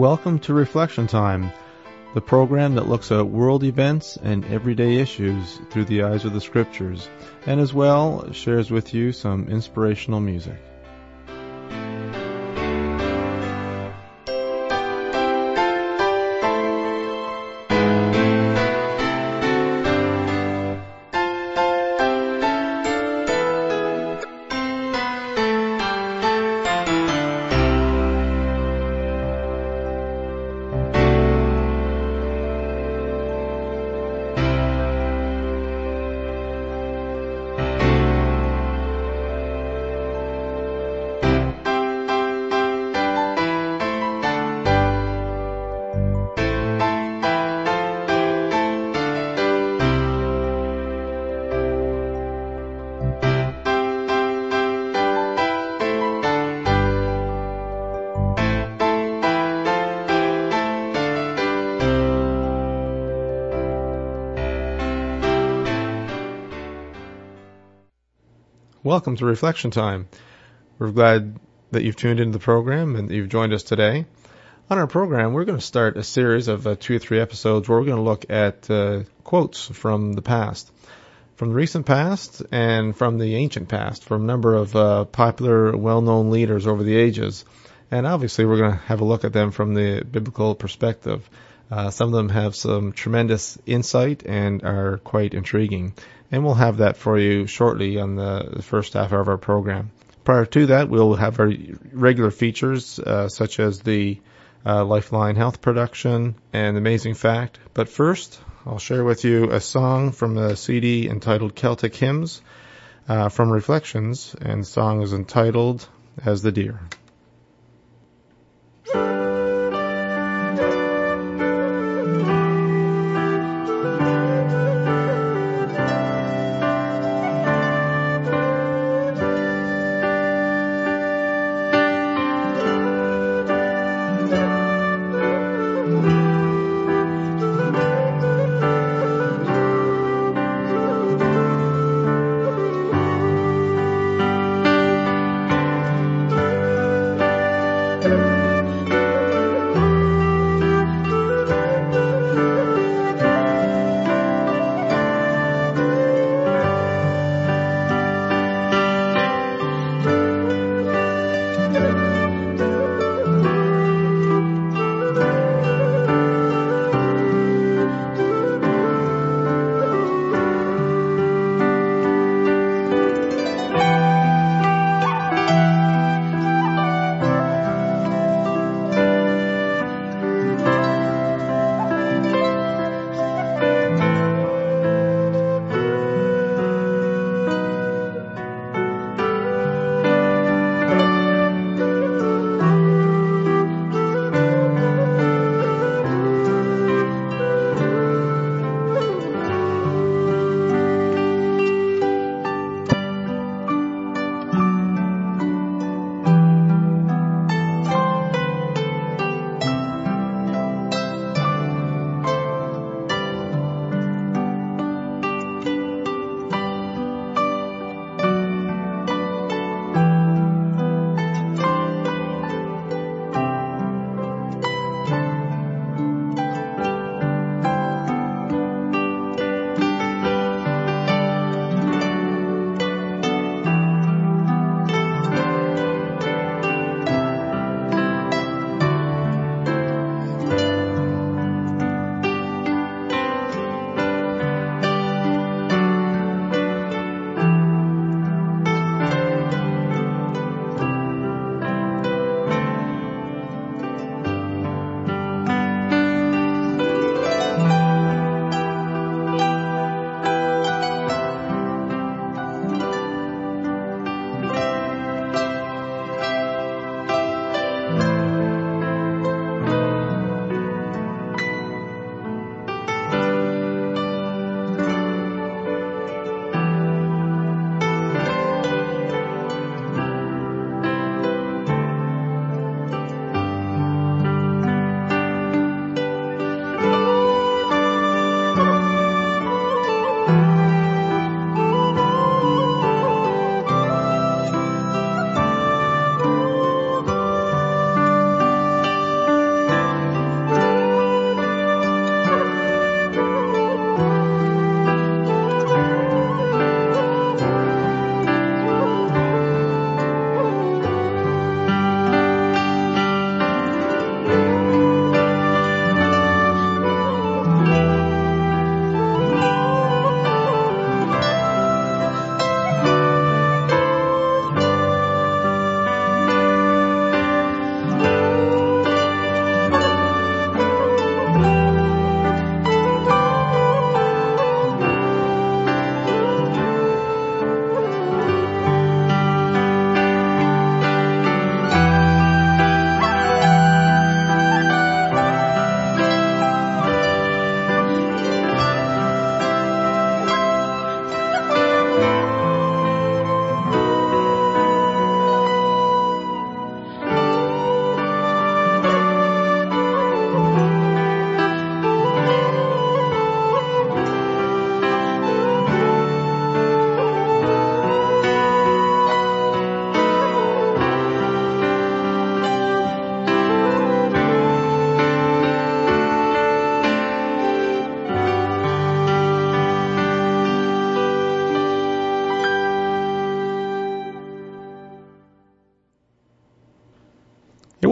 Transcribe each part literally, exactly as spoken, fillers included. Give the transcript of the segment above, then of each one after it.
Welcome to Reflection Time, the program that looks at world events and everyday issues through the eyes of the Scriptures, and as well shares with you some inspirational music. Welcome to Reflection Time. We're glad that you've tuned into the program and that you've joined us today. On our program, we're going to start a series of uh, two or three episodes where we're going to look at uh, quotes from the past, from the recent past and from the ancient past, from a number of uh, popular, well-known leaders over the ages. And obviously, we're going to have a look at them from the biblical perspective. Uh, some of them have some tremendous insight and are quite intriguing. And we'll have that for you shortly on the first half of our program. Prior to that, we'll have our regular features, uh, such as the uh, Lifeline Health Production and Amazing Fact. But first, I'll share with you a song from a C D entitled Celtic Hymns uh, from Reflections, and the song is entitled As the Deer.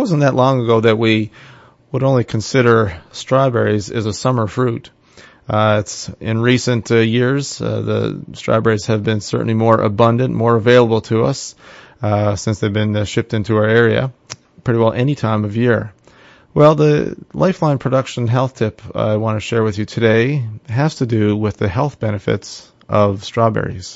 wasn't that long ago that we would only consider strawberries as a summer fruit. Uh, it's in recent uh, years, uh, the strawberries have been certainly more abundant, more available to us, uh, since they've been uh, shipped into our area pretty well any time of year. Well, the Lifeline Production health tip I want to share with you today has to do with the health benefits of strawberries.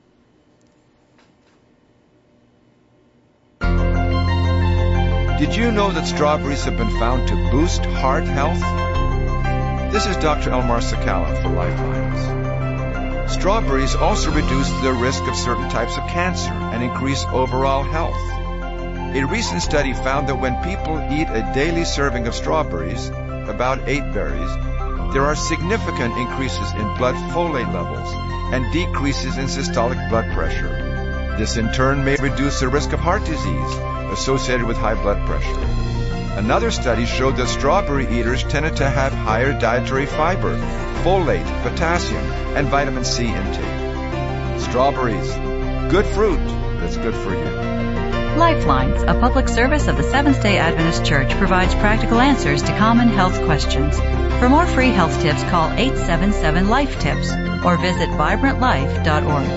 Did you know that strawberries have been found to boost heart health? This is Doctor Elmar Sakala for Lifelines. Strawberries also reduce the risk of certain types of cancer and increase overall health. A recent study found that when people eat a daily serving of strawberries, about eight berries, there are significant increases in blood folate levels and decreases in systolic blood pressure. This in turn may reduce the risk of heart disease associated with high blood pressure. Another study showed that strawberry eaters tended to have higher dietary fiber, folate, potassium, and vitamin C intake. Strawberries, good fruit that's good for you. Lifelines, a public service of the Seventh-day Adventist Church, provides practical answers to common health questions. For more free health tips, call eight seven seven, LIFE TIPS or visit vibrant life dot org.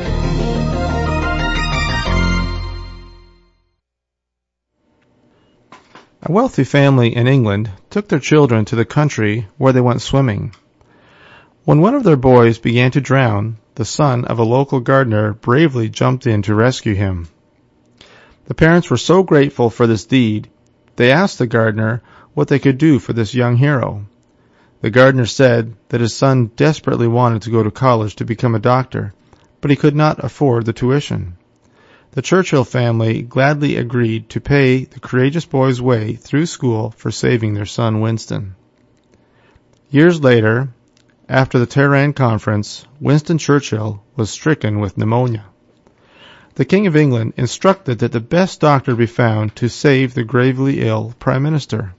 A wealthy family in England took their children to the country where they went swimming. When one of their boys began to drown, the son of a local gardener bravely jumped in to rescue him. The parents were so grateful for this deed, they asked the gardener what they could do for this young hero. The gardener said that his son desperately wanted to go to college to become a doctor, but he could not afford the tuition. The Churchill family gladly agreed to pay the courageous boy's way through school for saving their son Winston. Years later, after the Tehran Conference, Winston Churchill was stricken with pneumonia. The King of England instructed that the best doctor be found to save the gravely ill Prime Minister.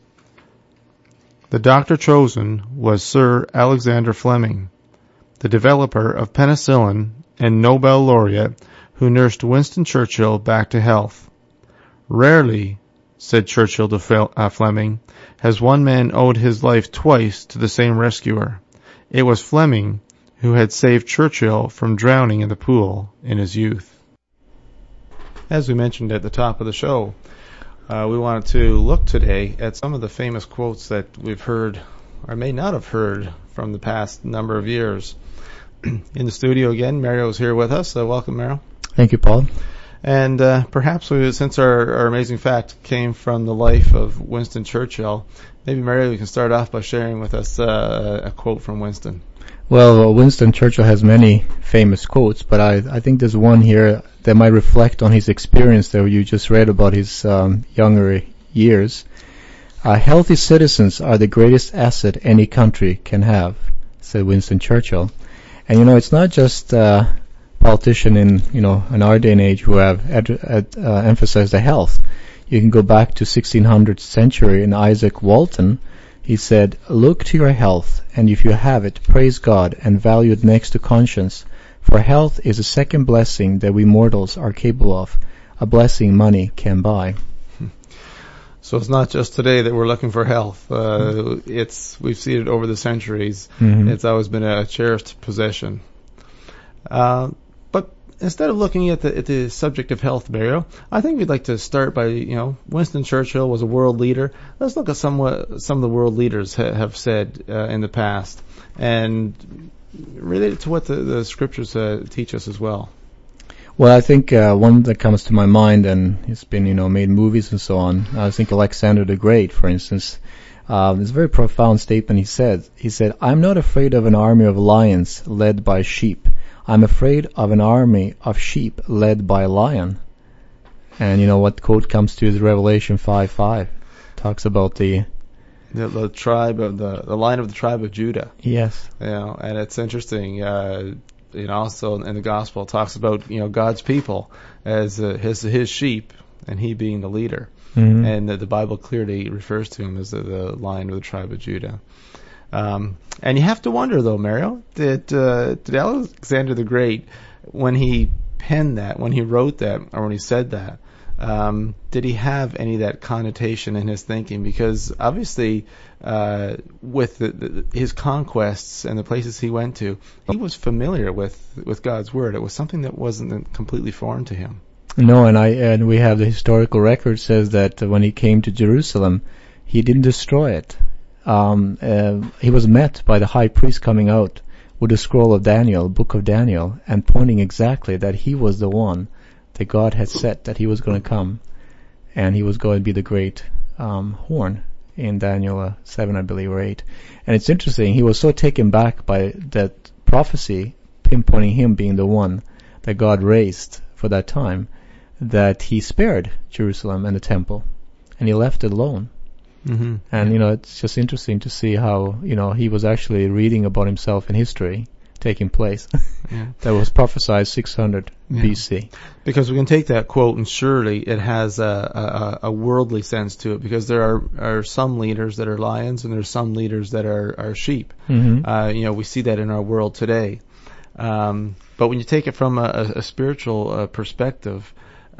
The doctor chosen was Sir Alexander Fleming, the developer of penicillin and Nobel laureate who nursed Winston Churchill back to health. Rarely, said Churchill to uh, Fleming, has one man owed his life twice to the same rescuer. It was Fleming who had saved Churchill from drowning in the pool in his youth. As we mentioned at the top of the show, uh, we wanted to look today at some of the famous quotes that we've heard or may not have heard from the past number of years. In the studio again, Mario is here with us. So welcome, Mario. Thank you, Paul. And uh, perhaps we, since our, our amazing fact came from the life of Winston Churchill, maybe, Mario, you can start off by sharing with us uh, a quote from Winston. Well, Winston Churchill has many famous quotes, but I, I think there's one here that might reflect on his experience that you just read about his um, younger years. Uh, healthy citizens are the greatest asset any country can have, said Winston Churchill. And, you know, it's not just uh, politicians in, you know, in our day and age who have ad, ad, uh, emphasized the health. You can go back to sixteen hundredth century in Isaac Walton. He said, look to your health, and if you have it, praise God and value it next to conscience. For health is a second blessing that we mortals are capable of, a blessing money can buy. So it's not just today that we're looking for health. Uh, it's we've seen it over the centuries. Mm-hmm. It's always been a cherished possession. Uh, but instead of looking at the, at the subject of health, Mario, I think we'd like to start by, you know, Winston Churchill was a world leader. Let's look at some what some of the world leaders ha- have said uh, in the past and relate it to what the, the scriptures uh, teach us as well. Well, I think uh, one that comes to my mind, and it's been, you know, made movies and so on. I think Alexander the Great, for instance, um, it's a very profound statement he said. He said, I'm not afraid of an army of lions led by sheep. I'm afraid of an army of sheep led by a lion. And, you know, what quote comes to is Revelation five five. Talks about the... The, the tribe of the, the line of the tribe of Judah. Yes. You know, and it's interesting, uh, you know, also in the gospel it talks about, you know, God's people as uh, his his sheep and he being the leader. Mm-hmm. And the, the Bible clearly refers to him as the, the lion of the tribe of Judah. Um, and you have to wonder, though, Mario, did, uh, did Alexander the Great, when he penned that, when he wrote that, or when he said that, Um, did he have any of that connotation in his thinking? Because obviously, uh, with the, the, his conquests and the places he went to, he was familiar with, with God's word. It was something that wasn't completely foreign to him. No, and I and we have the historical record says that when he came to Jerusalem, he didn't destroy it. Um, uh, he was met by the high priest coming out with the scroll of Daniel, book of Daniel, and pointing exactly that he was the one that God had said that he was going to come, and he was going to be the great um, horn in Daniel uh, seven, I believe, or eight. And it's interesting, he was so taken back by that prophecy, pinpointing him being the one that God raised for that time, that he spared Jerusalem and the temple, and he left it alone. Mm-hmm. And, you know, it's just interesting to see how, you know, he was actually reading about himself in history taking place. Yeah. That was prophesied six hundred yeah. B C. Because we can take that quote and surely it has a, a, a worldly sense to it, because there are, are some leaders that are lions and there's some leaders that are, are sheep. Mm-hmm. Uh, you know, we see that in our world today. Um, but when you take it from a, a spiritual uh, perspective,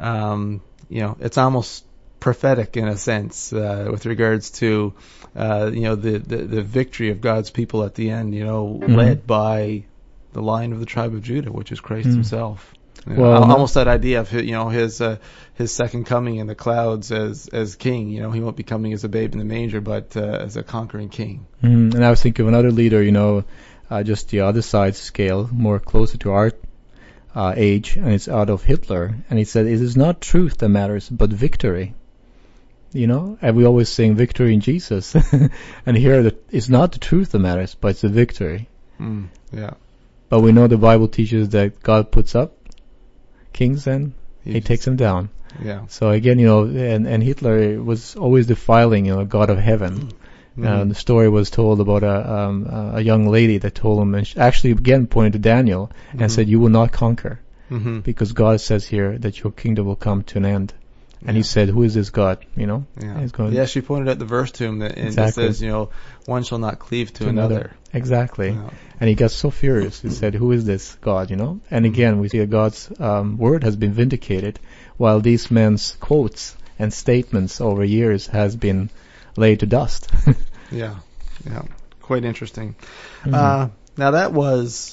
um, you know, it's almost prophetic in a sense, uh, with regards to, uh, you know, the, the, the victory of God's people at the end, you know, mm-hmm. led by the Lion of the tribe of Judah, which is Christ mm-hmm. himself. You know, well, almost that idea of, you know, his, uh, his second coming in the clouds as, as king. You know, he won't be coming as a babe in the manger, but, uh, as a conquering king. Mm-hmm. And I was thinking of another leader, you know, uh, just the other side scale, more closer to our uh, age, and it's Adolf Hitler. And he said, it is not truth that matters, but victory. You know, and we always sing victory in Jesus. And here the, it's not the truth that matters, but it's the victory. Mm, yeah. But we know the Bible teaches that God puts up kings and he, he takes them down. Yeah. So again, you know, and, and Hitler was always defiling, you know, God of heaven. Mm-hmm. Uh, the story was told about a, um, a young lady that told him, and she actually again pointed to Daniel and mm-hmm. said, you will not conquer. Mm-hmm. Because God says here that your kingdom will come to an end. And yeah. he said, who is this God? You know? Yeah. Going, yeah, she pointed at the verse to him that and exactly. it says, you know, one shall not cleave to, to another. another. Exactly. Yeah. And he got so furious. He said, who is this God? You know? And again, we see that God's um, word has been vindicated, while these men's quotes and statements over years has been laid to dust. yeah. Yeah. Quite interesting. Mm-hmm. Uh, now that was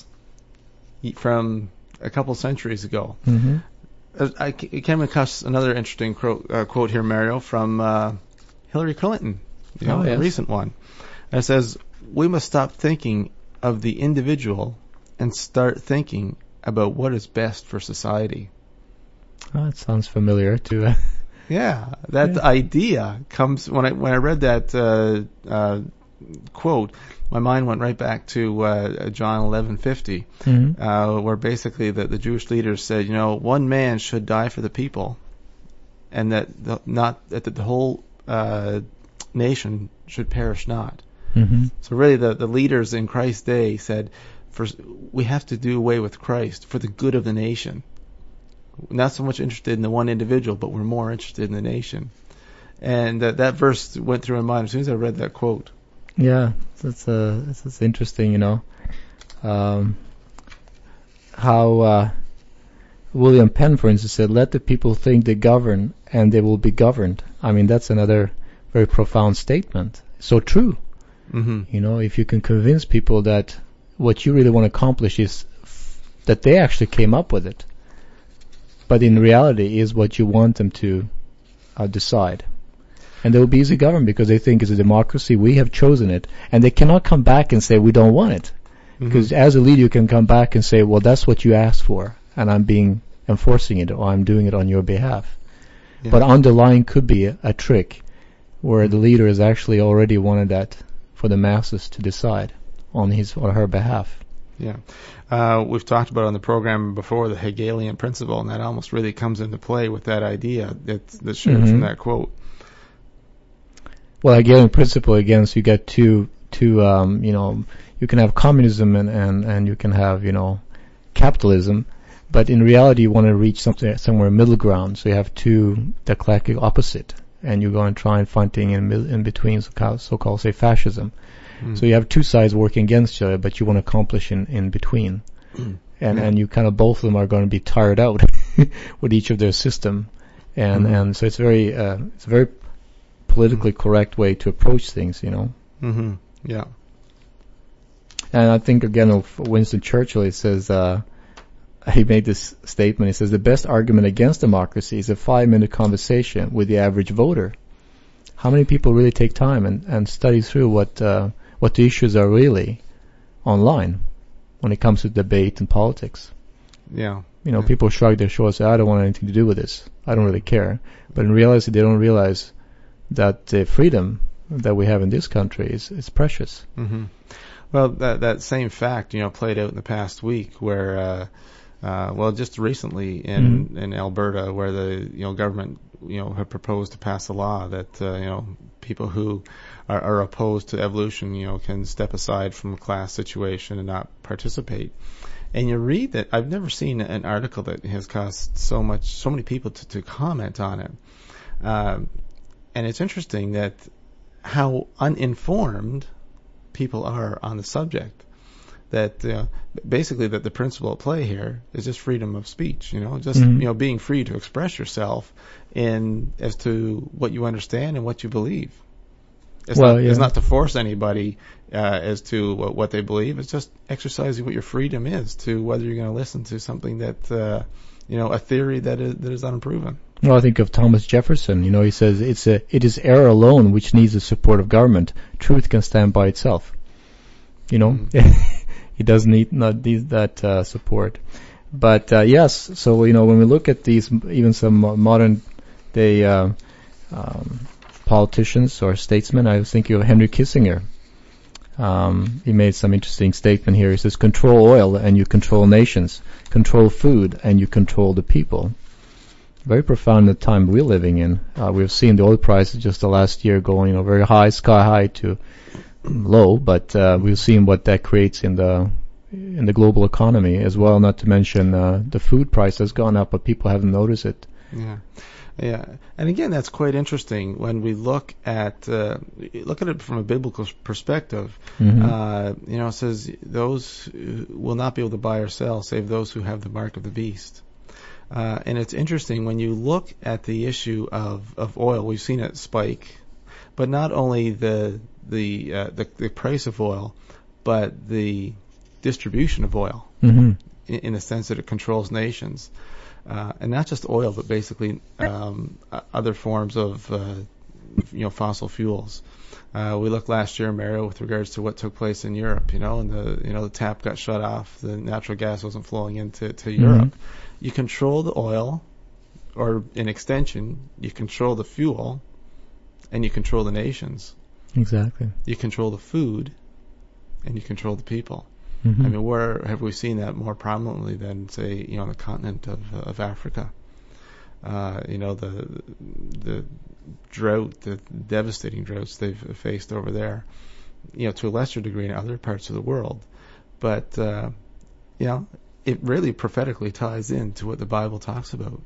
from a couple centuries ago. Mm-hmm. I came across another interesting quote, uh, quote here, Mario, from uh, Hillary Clinton, you know, oh, yes. a recent one. It says, we must stop thinking of the individual and start thinking about what is best for society. Oh, that sounds familiar to uh, yeah, that yeah. idea comes, when I when I read that uh, uh, quote, my mind went right back to uh, John eleven fifty, mm-hmm. uh, where basically the, the Jewish leaders said, you know, one man should die for the people, and that the, not that the whole uh, nation should perish not. Mm-hmm. So really, the, the leaders in Christ's day said, for, we have to do away with Christ for the good of the nation. Not so much interested in the one individual, but we're more interested in the nation. And uh, that verse went through my mind as soon as I read that quote. Yeah, that's uh, that's interesting, you know, um, how uh, William Penn, for instance, said, "Let the people think they govern, and they will be governed." I mean, that's another very profound statement. So true. Mm-hmm. You know, if you can convince people that what you really want to accomplish is f- that they actually came up with it, but in reality is what you want them to uh, decide. And they will be easy governed because they think it's a democracy. We have chosen it. And they cannot come back and say, we don't want it. Mm-hmm. Because as a leader, you can come back and say, well, that's what you asked for. And I'm being, enforcing it, or I'm doing it on your behalf. Yeah. But underlying could be a, a trick where mm-hmm. the leader has actually already wanted that for the masses to decide on his or her behalf. Yeah. Uh, we've talked about on the program before the Hegelian principle, and that almost really comes into play with that idea that's, that's shared mm-hmm. from that quote. Well, again, in principle, again, so you get two, two, um, you know, you can have communism and, and, and you can have, you know, capitalism, but in reality, you want to reach something, somewhere middle ground. So you have two dialectic opposite, and you go and try and find things in, in between, so-called, so-called, say, fascism. Mm. So you have two sides working against each other, but you want to accomplish in, in between. Mm. And, yeah. and you kind of, both of them are going to be tired out with each of their system. and Mm-hmm. and so it's very uh, it's a very politically Mm-hmm. correct way to approach things, you know. Mm-hmm. Yeah. And I think again of Winston Churchill, he says uh, he made this statement. He says the best argument against democracy is a five-minute conversation with the average voter. How many people really take time and, and study through what uh, what the issues are really online when it comes to debate and politics? Yeah. You know, yeah. people shrug their shoulders, say, I don't want anything to do with this. I don't really care. But in reality, they don't realize that the freedom that we have in this country is, is precious. Mm-hmm. Well, that that same fact, you know, played out in the past week where, uh, uh, well, just recently in, Mm-hmm. in Alberta, where the, you know, government, you know, had proposed to pass a law that, uh, you know, people who are, are opposed to evolution, you know, can step aside from a class situation and not participate. And you read that, I've never seen an article that has caused so much, so many people to, to comment on it. Um, and it's interesting that how uninformed people are on the subject. That uh, basically that the principle at play here is just freedom of speech. You know, just Mm-hmm. you know being free to express yourself in as to what you understand and what you believe. It's Well, not yeah. it's not to force anybody uh, as to what, what they believe. It's just exercising what your freedom is to whether you're going to listen to something that uh, you know a theory that is that is unproven. Well, I think of Thomas Jefferson. You know, he says it's a it is error alone which needs the support of government. Truth can stand by itself. You know, Mm. he doesn't need not need that uh, support. But uh, yes, so you know, when we look at these, even some modern day uh, um, politicians or statesmen, I was thinking of Henry Kissinger. Um, he made some interesting statement here. He says, "Control oil and you control nations. Control food and you control the people." Very profound the time we're living in. Uh, we've seen the oil prices just the last year going, you know, very high, sky high to low, but uh, we've seen what that creates in the in the global economy as well. Not to mention uh, the food price has gone up, but people haven't noticed it. Yeah, yeah, and again, that's quite interesting when we look at uh, look at it from a biblical perspective. Mm-hmm. Uh, you know, it says those will not be able to buy or sell save those who have the mark of the beast. Uh, and it's interesting when you look at the issue of, of oil. We've seen it spike, but not only the the, uh, the the price of oil, but the distribution of oil Mm-hmm. in, in the sense that it controls nations, uh, and not just oil, but basically um, other forms of uh, you know fossil fuels. Uh, we looked last year, Mario, with regards to what took place in Europe. You know, and the you know the tap got shut off, the natural gas wasn't flowing into to Mm-hmm. Europe. You control the oil, or in extension, you control the fuel, and you control the nations. Exactly. You control the food, and you control the people. Mm-hmm. I mean, where have we seen that more prominently than, say, you know, on the continent of of Africa? Uh, you know, the the drought, the devastating droughts they've faced over there. You know, to a lesser degree in other parts of the world, but uh, you know, it really prophetically ties into what the Bible talks about.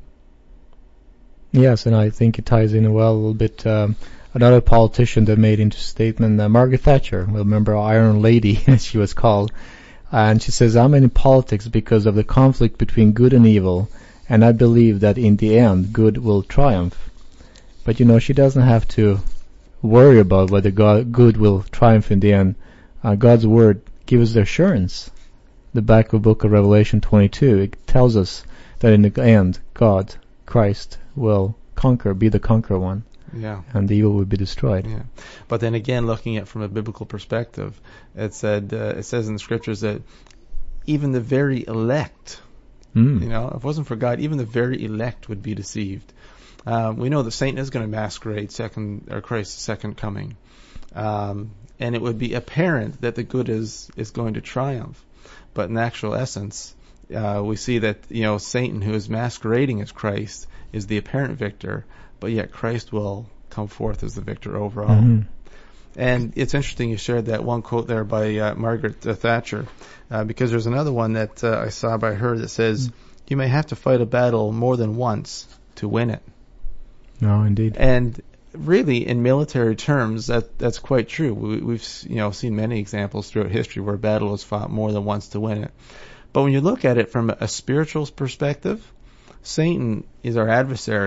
Yes, and I think it ties in well a little bit. Um, another politician that made into statement, uh, Margaret Thatcher. We'll remember Iron Lady, as she was called. And she says, I'm in politics because of the conflict between good and evil, and I believe that in the end, good will triumph. But, you know, she doesn't have to worry about whether God, good will triumph in the end. Uh, God's word gives the assurance. The back of book of Revelation twenty-two, it tells us that in the end, God, Christ, will conquer, be the conqueror one. Yeah. And the evil will be destroyed. Yeah. But then again, looking at it from a biblical perspective, it said uh, it says in the scriptures that even the very elect, Mm. you know, if it wasn't for God, even the very elect would be deceived. Um, we know that Satan is going to masquerade second or Christ's second coming, um, and it would be apparent that the good is is going to triumph. But in actual essence, uh, we see that you know Satan, who is masquerading as Christ, is the apparent victor, but yet Christ will come forth as the victor overall. Mm-hmm. And it's interesting you shared that one quote there by uh, Margaret uh, Thatcher, uh, because there's another one that uh, I saw by her that says, mm. you may have to fight a battle more than once to win it. No, indeed. And really, in military terms, that that's quite true. We, we've you know seen many examples throughout history where a battle was fought more than once to win it. But when you look at it from a spiritual perspective, Satan is our adversary,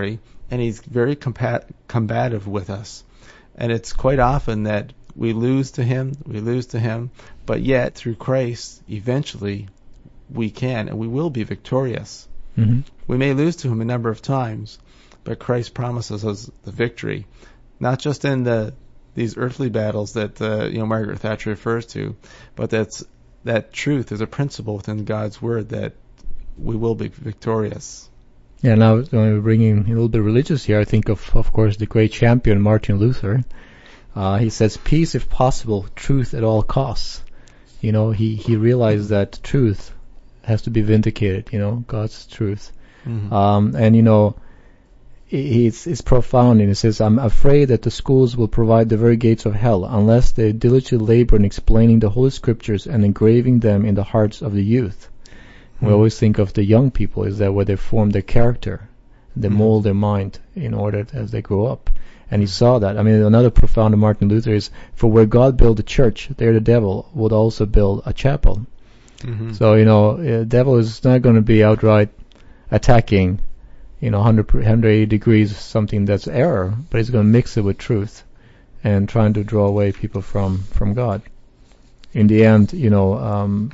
and he's very compat- combative with us. And it's quite often that we lose to him, we lose to him, but yet through Christ, eventually we can and we will be victorious. Mm-hmm. We may lose to him a number of times, but Christ promises us the victory, not just in the these earthly battles that uh, you know Margaret Thatcher refers to, but that's that truth is a principle within God's word that we will be victorious. Yeah, now uh, bringing a little bit religious here, I think of, of course, the great champion Martin Luther. Uh, he says, peace if possible, truth at all costs. You know, he, he realized that truth has to be vindicated, you know, God's truth. Mm-hmm. Um, and, you know, it's, it's profound, and it says, I'm afraid that the schools will provide the very gates of hell unless they diligently labor in explaining the Holy Scriptures and engraving them in the hearts of the youth. We always think of the young people, is that where they form their character, they mm-hmm. mold their mind in order to, as they grow up. And he saw that. I mean, another profound of Martin Luther is, for where God built a church, there the devil would also build a chapel. Mm-hmm. So, you know, the devil is not going to be outright attacking, you know, one hundred, one hundred eighty degrees, something that's error, but he's going to mix it with truth and trying to draw away people from, from God. In the end, you know, um,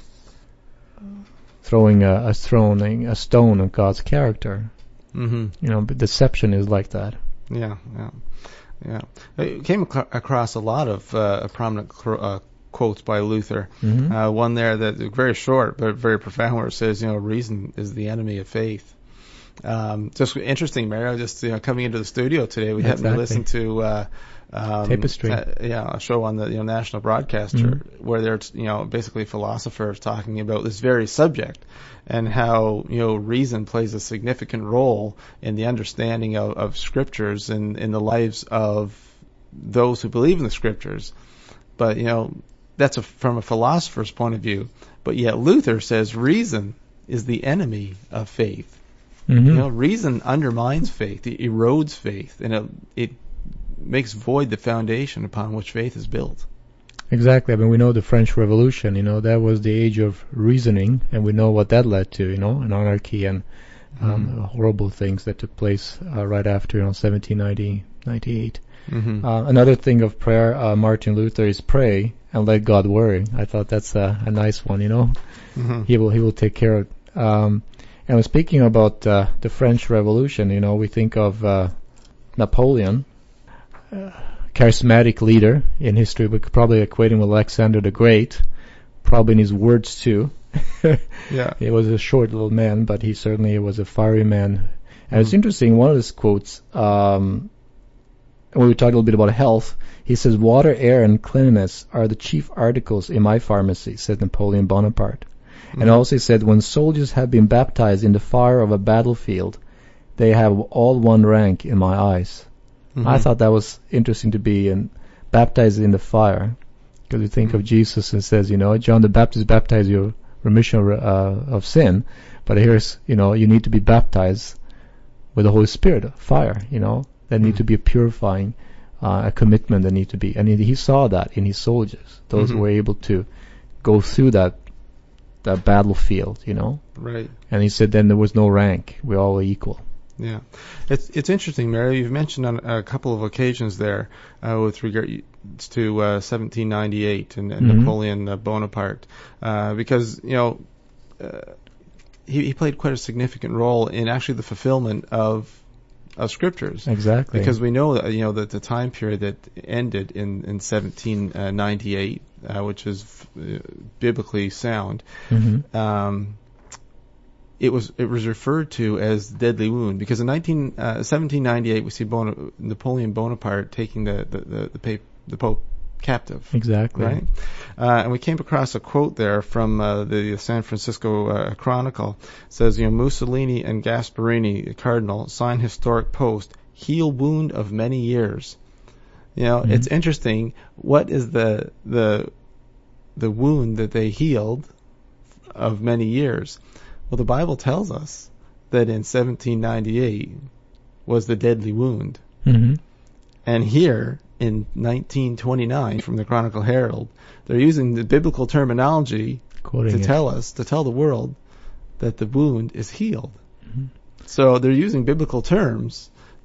throwing a, a throwing a stone on God's character. Mm-hmm. You know, but deception is like that. Yeah, yeah, yeah. I came ac- across a lot of uh, prominent cr- uh, quotes by Luther. Mm-hmm. Uh, one there that very short but very profound, where it says, you know, reason is the enemy of faith. Um, just interesting, Mario. Just you know, coming into the studio today, we exactly. happened to listen to. Uh, Um, Tapestry. Uh, yeah, a show on the you know national broadcaster mm-hmm. where they're you know basically philosophers talking about this very subject and how you know reason plays a significant role in the understanding of, of scriptures and in the lives of those who believe in the scriptures. But you know that's a, from a philosopher's point of view. But yet Luther says reason is the enemy of faith. Mm-hmm. You know, reason undermines faith, it erodes faith, and it, it makes void the foundation upon which faith is built. Exactly. I mean, we know the French Revolution, you know, that was the age of reasoning, and we know what that led to, you know, an anarchy and um, mm-hmm. horrible things that took place uh, right after, you know, seventeen ninety, ninety-eight. Mm-hmm. Uh, another thing of prayer, uh, Martin Luther, is pray and let God worry. I thought that's a, a nice one, you know. Mm-hmm. He will he will take care of it. Um, and speaking about uh, the French Revolution, you know, we think of uh, Napoleon, Uh, charismatic leader in history. We could probably equate him with Alexander the Great, probably in his words too. Yeah, he was a short little man, but he certainly was a fiery man. And mm-hmm. it's interesting, one of his quotes, um, when we talked a little bit about health, he says, water, air, and cleanliness are the chief articles in my pharmacy, said Napoleon Bonaparte. Mm-hmm. And also he said, when soldiers have been baptized in the fire of a battlefield, they have all one rank in my eyes. Mm-hmm. I thought that was interesting to be in, baptized in the fire, because you think mm-hmm. of Jesus and says, you know, John the Baptist baptized you remission of, uh, of sin, but here's, you know, you need to be baptized with the Holy Spirit, fire, you know, that mm-hmm. need to be a purifying, uh, a commitment that need to be, and he, he saw that in his soldiers, those mm-hmm. who were able to go through that, that battlefield, you know. Right. And he said then there was no rank, we're all equal. Yeah, it's it's interesting, Mary. You've mentioned on a couple of occasions there uh, with regard to uh, seventeen ninety-eight and, and mm-hmm. Napoleon uh, Bonaparte, uh, because you know uh, he, he played quite a significant role in actually the fulfillment of of scriptures. Exactly. Because we know that you know that the time period that ended in in seventeen ninety-eight, uh, which is uh, biblically sound. Mm-hmm. Um, It was it was referred to as the deadly wound because in nineteen, uh, seventeen ninety-eight we see Bona, Napoleon Bonaparte taking the the the, the, Pope, the Pope captive. Exactly. Right. Uh, and we came across a quote there from uh, the San Francisco uh, Chronicle. It says, you know, Mussolini and Gasparini, the cardinal, sign historic post, heal wound of many years. You know, mm-hmm. it's interesting. What is the the the wound that they healed of many years? Well, the Bible tells us that in seventeen ninety-eight was the deadly wound. Mm-hmm. And here in nineteen twenty-nine from the Chronicle Herald, they're using the biblical terminology Quoting to it. tell us, to tell the world that the wound is healed. Mm-hmm. So they're using biblical terms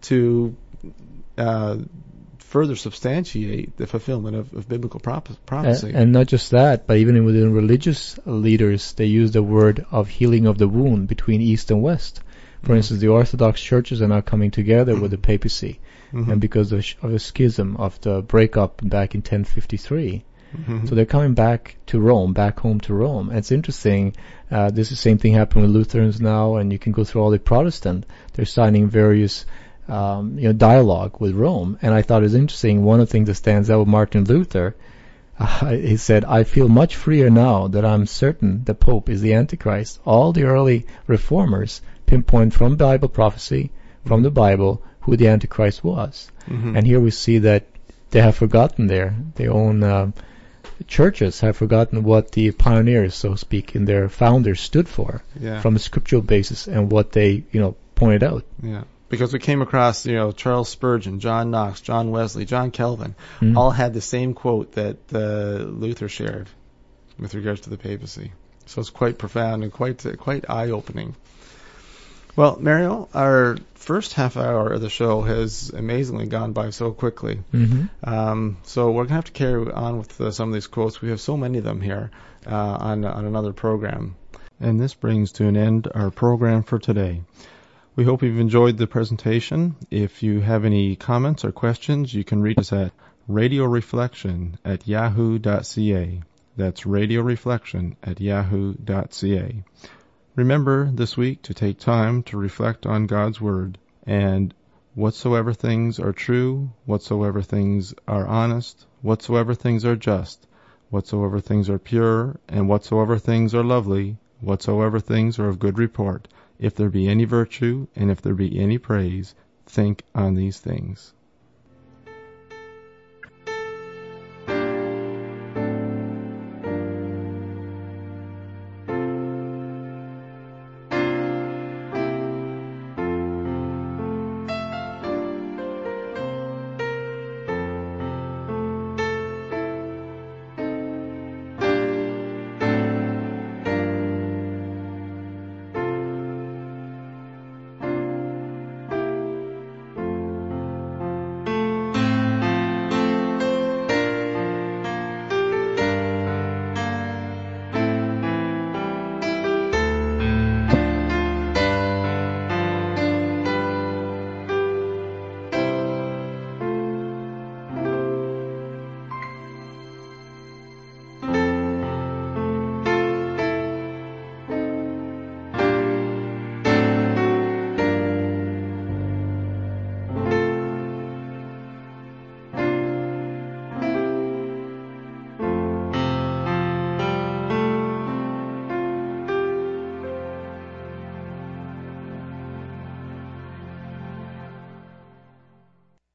to uh, further substantiate the fulfillment of, of biblical prop- prophecy. And, and not just that, but even within religious leaders, they use the word of healing of the wound between East and West. For mm-hmm. instance, the Orthodox churches are now coming together mm-hmm. with the papacy, mm-hmm. and because of, of a schism of the breakup back in ten fifty-three. Mm-hmm. So they're coming back to Rome, back home to Rome. And it's interesting, uh, this is the same thing happening with Lutherans now, and you can go through all the Protestant. They're signing various Um, you know, dialogue with Rome. And I thought it was interesting. One of the things that stands out with Martin Luther, uh, he said, I feel much freer now that I'm certain the Pope is the Antichrist. All the early reformers pinpoint from Bible prophecy, from the Bible, who the Antichrist was. Mm-hmm. And here we see that they have forgotten their, their own uh, churches have forgotten what the pioneers, so to speak, and their founders stood for yeah. from a scriptural basis and what they, you know, pointed out. Yeah. Because we came across, you know, Charles Spurgeon, John Knox, John Wesley, John Calvin, mm-hmm. all had the same quote that uh, Luther shared with regards to the papacy. So it's quite profound and quite uh, quite eye-opening. Well, Mario, our first half hour of the show has amazingly gone by so quickly. Mm-hmm. Um, so we're going to have to carry on with uh, some of these quotes. We have so many of them here uh, on, on another program. And this brings to an end our program for today. We hope you've enjoyed the presentation. If you have any comments or questions, you can reach us at radio reflection at yahoo dot c a. That's radio reflection at yahoo dot c a. Remember this week to take time to reflect on God's Word, and whatsoever things are true, whatsoever things are honest, whatsoever things are just, whatsoever things are pure, and whatsoever things are lovely, whatsoever things are of good report, if there be any virtue, and if there be any praise, think on these things.